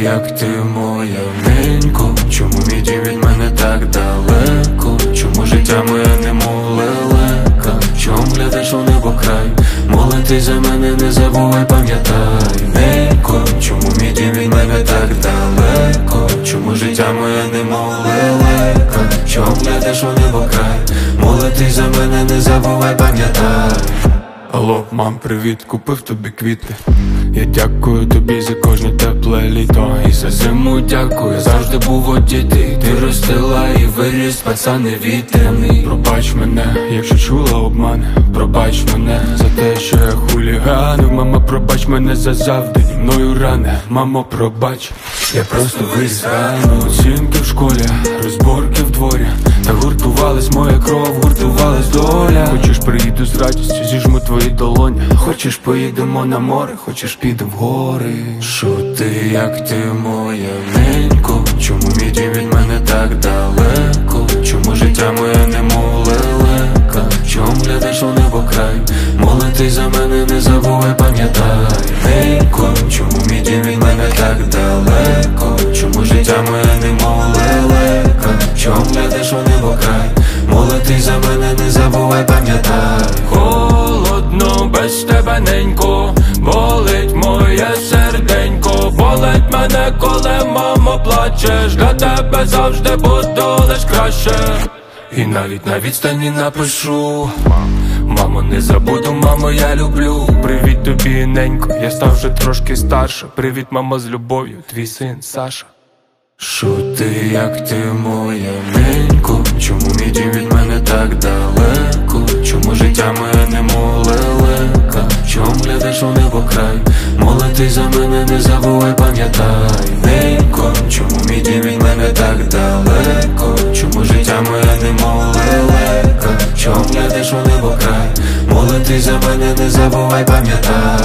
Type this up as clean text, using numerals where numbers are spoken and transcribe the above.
як ти моя ненько? Чому мій дім від мене так далеко? Чому життя моє немов лелека? Чом глядиш у небо край? Молитись за мене не забувай, пам'ятай, ненько. Чому мій дім від мене так далеко? Чому життя моє немов лелека? Чом глядиш у небо край? Молитись за мене не забувай, пам'ятай. Алло, мам, привіт, купив тобі квіти. Я дякую тобі за кожне тепле літо. І за зиму дякую, завжди був одітий. Ти ростила і виріс, пацан невітряний. Пробач мене, якщо чула обман. Пробач мене за те, що я хуліганив. Мама, пробач мене за завдані мною рани. Мамо, пробач, я просто виріс рано. Оцінки в школі, розборки в дворі. Та гуртувалась моя кров, гуртувалась доля. Хочеш, приїду з радістю, зіжму твої долоні. Хочеш, поїдемо на море, хочеш, підемо в гори. Що ти, як ти моя ненько? Чому мій дім від мене так далеко? Чому життя моє немов лелека? Чом глядиш у небо край? Молитись за мене не забувай, пам'ятай, ненько. Чому мій дім від мене так далеко? Чому життя моє немов лелека? Чом глядиш у небо край? Молитись за мене не забувай, пам'ятай. Холодно без тебе, ненько. Болить моє серденько. Болить мене, коли мамо плачеш. Для тебе завжди буду лиш краще. І навіть на відстані напишу: мамо, не забуду, мамо, я люблю. Привіт тобі, ненько, я став вже трошки старше. Привіт, мама, з любов'ю, твій син Саша. Що ти, як ти моя ненько? Чому мій дім від мене так далеко? Чому життя моє немов лелека? Чом глядиш у небо край? Молитись за мене не забувай, пам'ятай, ненько. Чому мій дім від мене так далеко? Чому життя моє немов лелека? Чом глядиш у небо край? Молитись за мене не забувай, пам'ятай.